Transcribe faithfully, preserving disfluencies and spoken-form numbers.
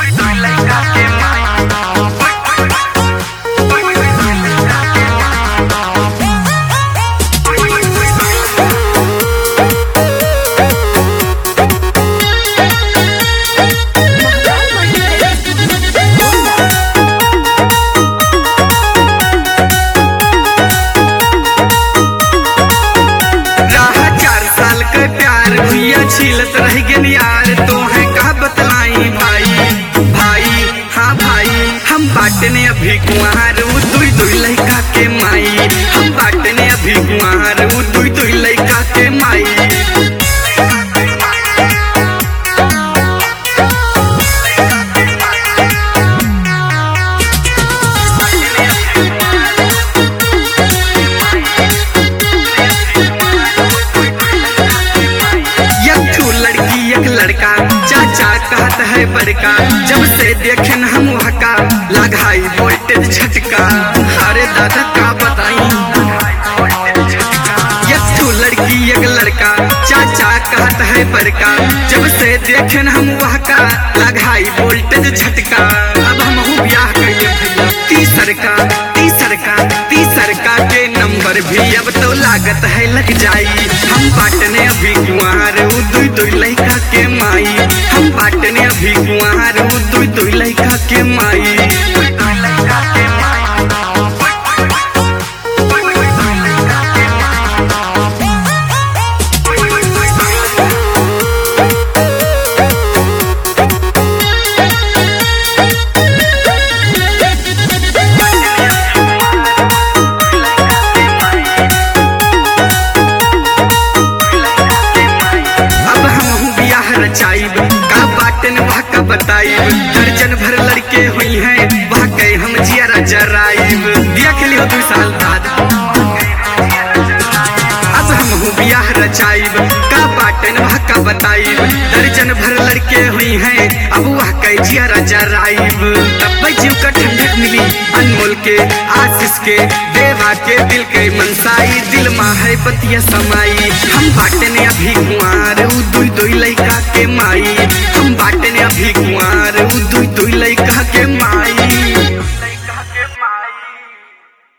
छिलत रह गन यार तोहे का बतलाई भाई भाई हाँ भाई हम बाटने अभी कुंवार दुई दुई लड़का के माई हम बाटने अभी कुंवार दुई दुई लड़का के माई लड़का चाचा कहता है बड़का जब से देखें हम वहका लगाई वोल्टेज झटका अरे दादा का बताई एक तू लड़की एक लड़का चाचा कहता है बड़का जब से देखें हम वहका लगाई वोल्टेज झटका अब हम ब्याह कर तीसर का तीसर का तीसर का के नंबर भी अब तो लागत है लग जाई हम बाटने अभी कुंवार दुई दुई लड़का के माई हम बाटने अभी कुंवार दुई दुई लड़का के माई का बाटन वह का बताइब दर्जन भर लड़के हुई हैं वह कहे हम जियारा जराइब देख लियो दो साल बाद अब हम हूँ ब्याह रचाइब का बाटन वह का बताइब दर्जन भर लड़के हुई हैं अब वह कहे जियारा जराइब तब जीव का ठंडक मिली अनमोल के आशीष के देवा के दिल के मनसाई दिल माँ है पतिया समाई हम बाटने अभी कुंवार दुई दुई लड़का के माई